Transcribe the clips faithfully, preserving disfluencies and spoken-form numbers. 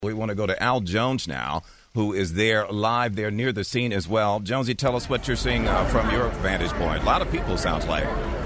We want to go to Al Jones now, who is there live there near the scene as well. Jonesy, tell us what you're seeing uh, from your vantage point. A lot of people, sounds like.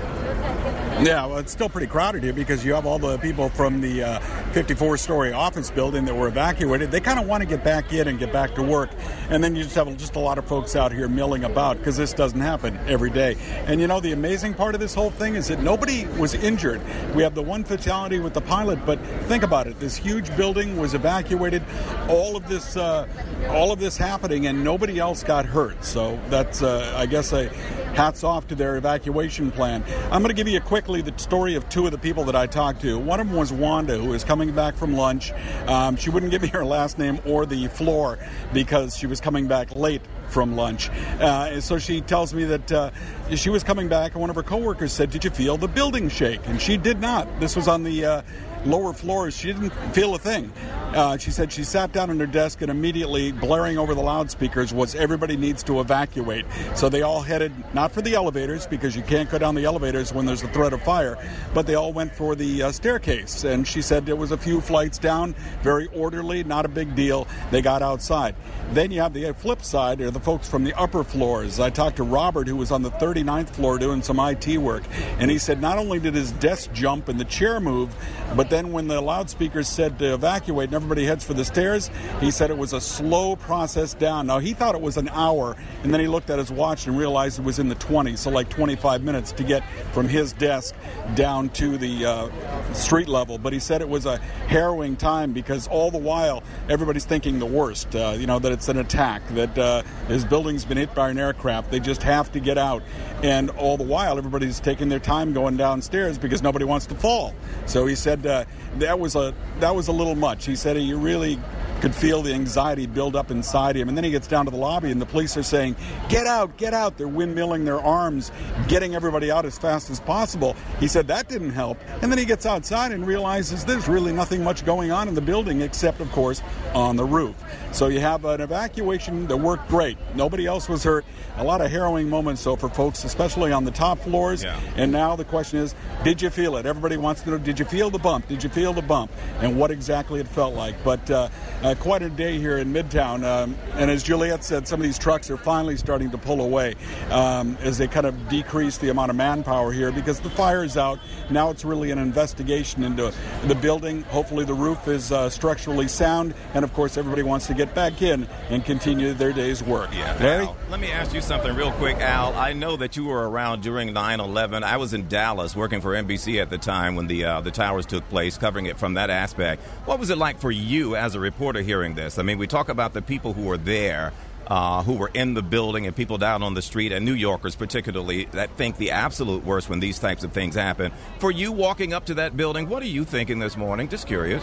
Yeah, well, it's still pretty crowded here because you have all the people from the uh, fifty-four story office building that were evacuated. They kind of want to get back in and get back to work. And then you just have just a lot of folks out here milling about because this doesn't happen every day. And, you know, the amazing part of this whole thing is that nobody was injured. We have the one fatality with the pilot, but think about it. This huge building was evacuated, all of this uh, all of this happening, and nobody else got hurt. So that's, uh, I guess, a hats off to their evacuation plan. I'm going to give you quickly the story of two of the people that I talked to. One of them was Wanda, who was coming back from lunch. Um, she wouldn't give me her last name or the floor because she was coming back late from lunch. Uh, and so she tells me that uh, she was coming back, and one of her coworkers said, "Did you feel the building shake?" And she did not. This was on the uh, lower floors. She didn't feel a thing. Uh, she said she sat down at her desk, and immediately blaring over the loudspeakers was everybody needs to evacuate. So they all headed not for the elevators because you can't go down the elevators when there's a threat of fire, but they all went for the uh, staircase. And she said there was a few flights down, very orderly, not a big deal. They got outside. Then you have the flip side, are the folks from the upper floors. I talked to Robert, who was on the thirty-ninth floor doing some I T work, and he said not only did his desk jump and the chair move, but then when the loudspeakers said to evacuate and everybody heads for the stairs, he said it was a slow process down. Now, he thought it was an hour, and then he looked at his watch and realized it was in the twenties, so like twenty-five minutes to get from his desk down to the uh, street level. But he said it was a harrowing time because all the while everybody's thinking the worst, uh, you know, that it's an attack, that uh, his building's been hit by an aircraft. They just have to get out. And all the while everybody's taking their time going downstairs because nobody wants to fall. So he said uh, that was a that was a little much. He said you really could feel the anxiety build up inside him. And then he gets down to the lobby and the police are saying, "Get out, get out." They're windmilling their arms, getting everybody out as fast as possible. He said that didn't help. And then he gets outside and realizes there's really nothing much going on in the building except, of course, on the roof. So you have an evacuation that worked great. Nobody else was hurt. A lot of harrowing moments, though, for folks, especially on the top floors. Yeah. And now the question is, did you feel it? Everybody wants to know, did you feel the bump? Did you feel the bump? And what exactly it felt like. But uh, uh, quite a day here in Midtown. Um, and as Juliet said, some of these trucks are finally starting to pull away um, as they kind of decrease the amount of manpower here because the fire is out. Now it's really an investigation into the building. Hopefully the roof is uh, structurally sound. And, of course, everybody wants to get back in and continue their day's work. Yeah, Larry? Al, let me ask you something real quick, Al. I know that you were around during nine eleven. I was in Dallas working for N B C at the time when the uh, the towers took place, covering it from that aspect. What was it like for you as a reporter hearing this? I mean, we talk about the people who were there, uh, who were in the building, and people down on the street, and New Yorkers particularly, that think the absolute worst when these types of things happen. For you walking up to that building, what are you thinking this morning? Just curious.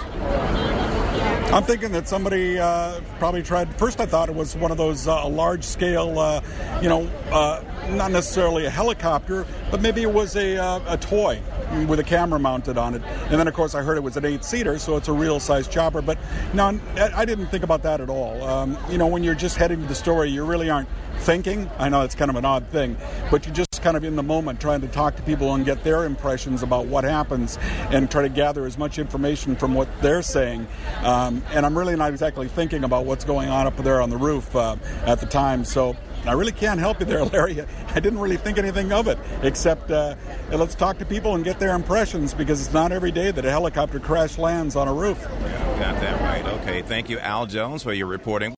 I'm thinking that somebody uh, probably tried. First, I thought it was one of those uh, large-scale, uh, you know, uh, not necessarily a helicopter, but maybe it was a, uh, a toy with a camera mounted on it. And then, of course, I heard it was an eight-seater, so it's a real-size chopper. But no, I didn't think about that at all. Um, you know, when you're just heading to the story, you really aren't thinking. I know it's kind of an odd thing, but you're just kind of in the moment trying to talk to people and get their impressions about what happens and try to gather as much information from what they're saying. Um, and I'm really not exactly thinking about what's going on up there on the roof uh, at the time. So I really can't help you there, Larry. I didn't really think anything of it, except uh, let's talk to people and get their impressions because it's not every day that a helicopter crash lands on a roof. Yeah, got that right. Okay, thank you, Al Jones, for your reporting.